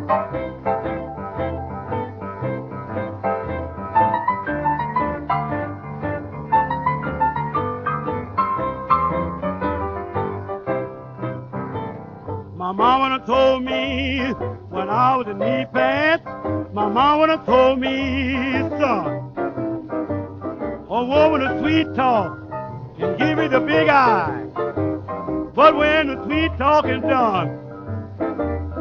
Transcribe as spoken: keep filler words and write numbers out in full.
My mama done told me when I was in knee pants, my mama done told me, son, a woman of sweet talk can give me the big eye. But when the sweet talking done,